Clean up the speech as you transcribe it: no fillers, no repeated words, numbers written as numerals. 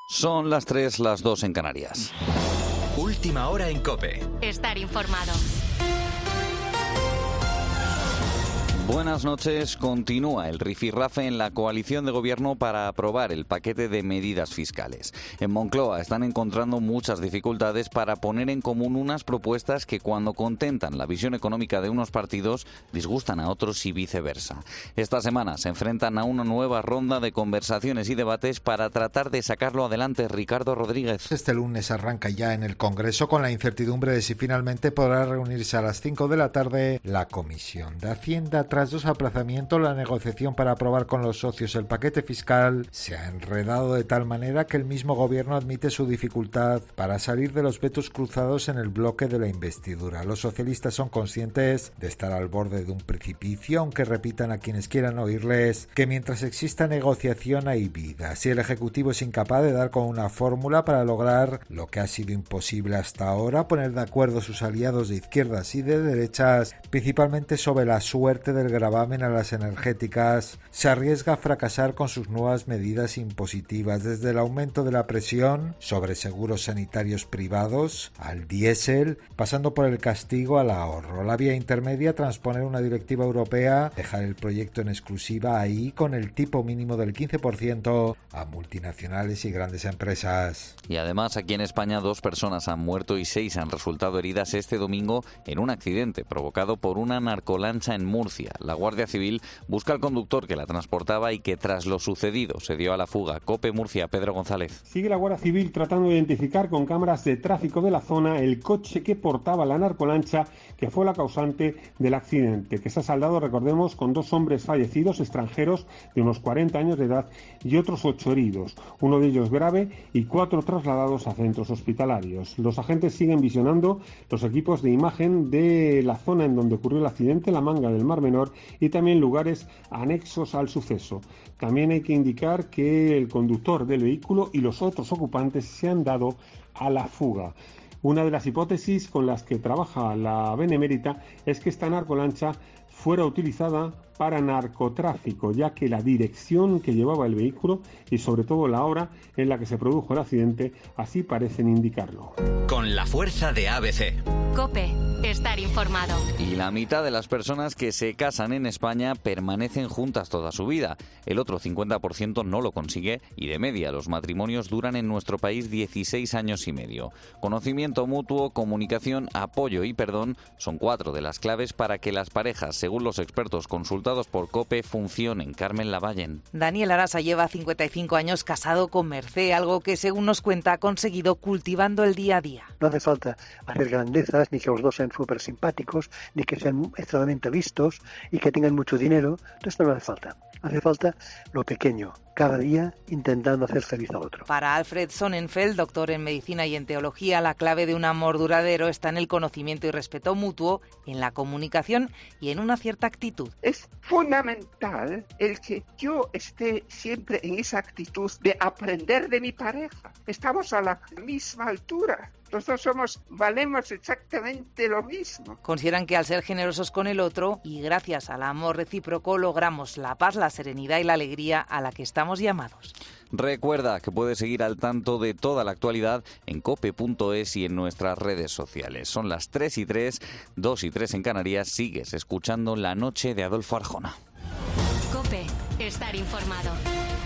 Son las 3, las 2 en Canarias. Última hora en COPE. Estar informado. Buenas noches. Continúa el rifirrafe en la coalición de gobierno para aprobar el paquete de medidas fiscales. En Moncloa están encontrando muchas dificultades para poner en común unas propuestas que, cuando contentan la visión económica de unos partidos, disgustan a otros y viceversa. Esta semana se enfrentan a una nueva ronda de conversaciones y debates para tratar de sacarlo adelante. Ricardo Rodríguez. Este lunes arranca ya en el Congreso con la incertidumbre de si finalmente podrá reunirse a las 5 de la tarde la Comisión de Hacienda. Tras 2 aplazamientos, la negociación para aprobar con los socios el paquete fiscal se ha enredado de tal manera que el mismo gobierno admite su dificultad para salir de los vetos cruzados en el bloque de la investidura. Los socialistas son conscientes de estar al borde de un precipicio, aunque repitan a quienes quieran oírles que mientras exista negociación hay vida. Si el Ejecutivo es incapaz de dar con una fórmula para lograr lo que ha sido imposible hasta ahora, poner de acuerdo sus aliados de izquierdas y de derechas, principalmente sobre la suerte del gravamen a las energéticas, se arriesga a fracasar con sus nuevas medidas impositivas, desde el aumento de la presión sobre seguros sanitarios privados al diésel, pasando por el castigo al ahorro. La vía intermedia, transponer una directiva europea, dejar el proyecto en exclusiva ahí con el tipo mínimo del 15% a multinacionales y grandes empresas. Y además, aquí en España 2 personas han muerto y 6 han resultado heridas este domingo en un accidente provocado por una narcolancha en Murcia. La Guardia Civil busca al conductor que la transportaba y que, tras lo sucedido, se dio a la fuga. COPE Murcia, Pedro González. Sigue la Guardia Civil tratando de identificar con cámaras de tráfico de la zona el coche que portaba la narcolancha que fue la causante del accidente, que se ha saldado, recordemos, con 2 hombres fallecidos extranjeros de unos 40 años de edad y otros 8 heridos, uno de ellos grave y 4 trasladados a centros hospitalarios. Los agentes siguen visionando los equipos de imagen de la zona en donde ocurrió el accidente, la Manga del Mar Menor, y también lugares anexos al suceso. También hay que indicar que el conductor del vehículo y los otros ocupantes se han dado a la fuga. Una de las hipótesis con las que trabaja la Benemérita es que esta narcolancha fuera utilizada para narcotráfico, ya que la dirección que llevaba el vehículo y sobre todo la hora en la que se produjo el accidente así parecen indicarlo. Con la fuerza de ABC. COPE. Estar informado. Y la mitad de las personas que se casan en España permanecen juntas toda su vida. El otro 50% no lo consigue y, de media, los matrimonios duran en nuestro país 16 años y medio. Conocimiento mutuo, comunicación, apoyo y perdón son 4 de las claves para que las parejas, según los expertos consultados por COPE, funcionen. Carmen Lavallen. Daniel Arasa lleva 55 años casado con Mercé, algo que, según nos cuenta, ha conseguido cultivando el día a día. No hace falta hacer grandezas, ni que los dos sean súper simpáticos, ni que sean extremadamente vistos y que tengan mucho dinero. Esto no hace falta. Hace falta lo pequeño, cada día intentando hacer feliz al otro. Para Alfred Sonnenfeld, doctor en medicina y en teología, la clave de un amor duradero está en el conocimiento y respeto mutuo, en la comunicación y en una cierta actitud. Es fundamental el que yo esté siempre en esa actitud de aprender de mi pareja. Estamos a la misma altura. Los dos valemos exactamente lo mismo. Consideran que al ser generosos con el otro y gracias al amor recíproco logramos la paz, la serenidad y la alegría a la que estamos llamados. Recuerda que puedes seguir al tanto de toda la actualidad en cope.es y en nuestras redes sociales. Son las 3:03, 2:03 en Canarias. Sigues escuchando La Noche de Adolfo Arjona. COPE. Estar informado.